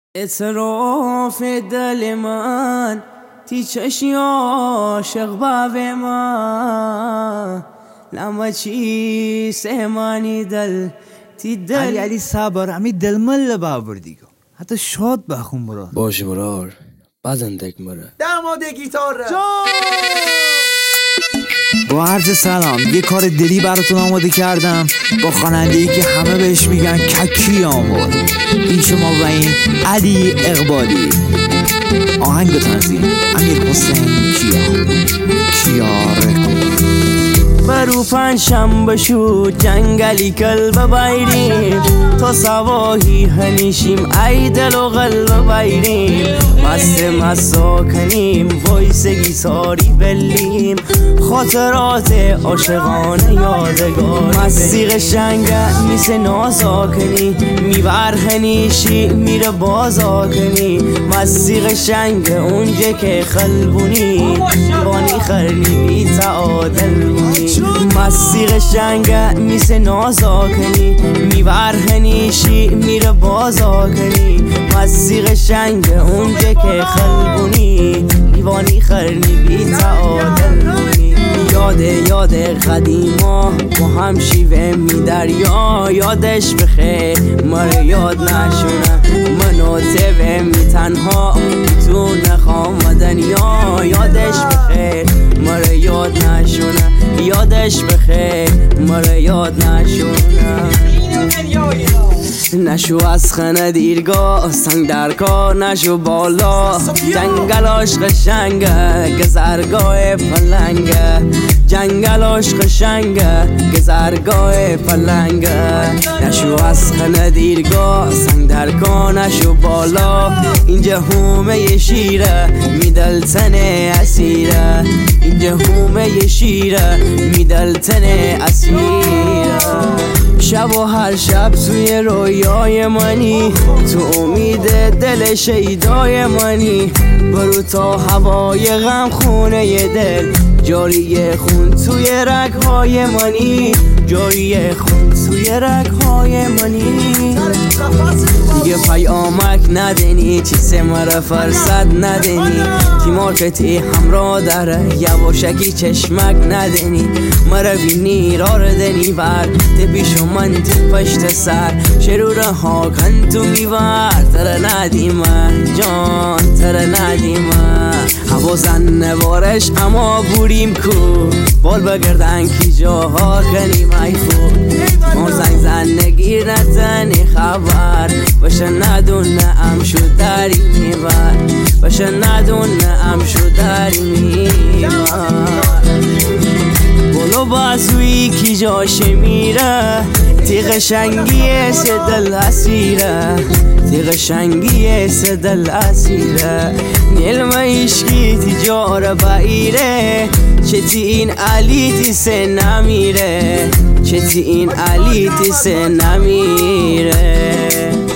اعتراف دل من تی چشی عاشق باوی من لما چی سهمانی دل تی دل علی صبر همی دل مل بابر دیگو حتی شاد بخون برا باشه برار بزن دک مره دماد گیتار با عرض سلام یه کار دلی براتون آماده کردم با خواننده‌ای که همه بهش میگن ککی آمد. این شما و این علی اقبالی. آهنگ و تنظیم امیر حسین کیا رکورد. برو پنجشنبه شد جنگلی کلب بایریم تا سواهی هنیشیم ای دل و قلب بایریم مسا کنیم وایس گیتاری بلیم خاطرات عاشقانه یادگار مستی قشنگه میسه نازا کنی میبر هنیشی میره بازا کنی مستی قشنگه اونجه که خلبونی بانی خرنی بی تعادل بونی مستی قشنگه میسه نازا کنی میبر هنیشی میره بازا کنی مستی قشنگه اونجه که خلبونی دیوانی خرنی بی تعادل بونی یاد قدیما با هم شیوه می دریا یادش بخیر مره یاد نشونه منو تبه می تنها تو نخوامدن یادش بخیر مره یاد نشونه یادش بخیر مره یاد نشونه نشو از خانه دیرگاه سنگ در کار نشو بالا جنگلاش قشنگه گذرگاه پلنگه جنگلاش قشنگه گذرگاه پلنگه نشو از خانه دیرگاه سنگ در کار نشو بالا اینجا هومه شیره میدلتن اسیره اینجا هومه شیره میدلتن اسیره شب و هر شب توی رویای منی تو امید دل شیدای منی برو تا هوای غم خونه دل جاری خون توی رگهای منی جاری خون توی رگهای منی دیگه پیامک ندنی چیزه مرا فرصت ندنی تی مارکتی همراه داره یواشکی چشمک ندنی مرا بینی را ردنی بر تی پیشو من تی پشت سر شروره ها کن تو میور تره ندیمه جان تره ندیمه حوازن نوارش اما بوریم کو بال بگردن کی جاها کنیم ای خود ما زن نگیر نتنی خبر باشه ندونه ام شو داری میبر باشه ندونه ام شو داری میبر بلو بازوی کی جاشه میره تی قشنگی سدل اسیره تی قشنگی سدل اسیره نیلم عشقی تی جار بایره چتی این علی تی سه نمیره چتی این علی تی سه نمیره